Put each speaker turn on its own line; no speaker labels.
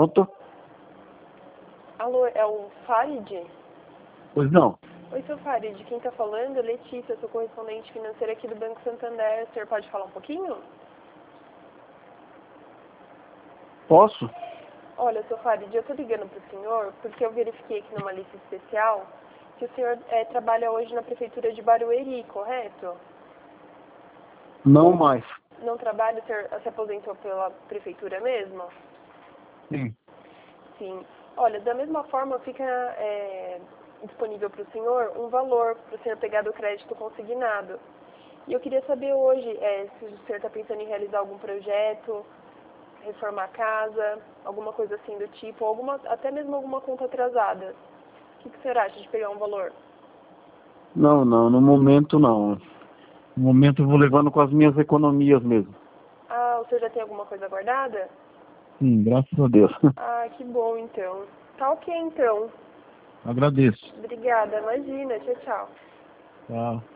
Pronto?
Alô, é o Farid?
Pois não.
Oi, seu Farid, quem tá falando é Letícia, sou correspondente financeira aqui do Banco Santander. O senhor pode falar um pouquinho?
Posso?
Olha, seu Farid, eu tô ligando pro senhor porque eu verifiquei aqui numa lista especial que o senhor trabalha hoje na prefeitura de Barueri, correto?
Não mais.
Não trabalha, o senhor se aposentou pela prefeitura mesmo?
Sim.
Sim. Olha, da mesma forma fica disponível para o senhor um valor para o senhor pegar do crédito consignado. E eu queria saber hoje se o senhor está pensando em realizar algum projeto, reformar a casa, alguma coisa assim do tipo, até mesmo alguma conta atrasada. O que o senhor acha de pegar um valor?
Não, no momento não. No momento eu vou levando com as minhas economias mesmo.
Ah, o senhor já tem alguma coisa guardada?
Sim, graças a Deus.
Ah, que bom então. Tá ok então.
Agradeço.
Obrigada, imagina. Tchau, tchau.
Tchau.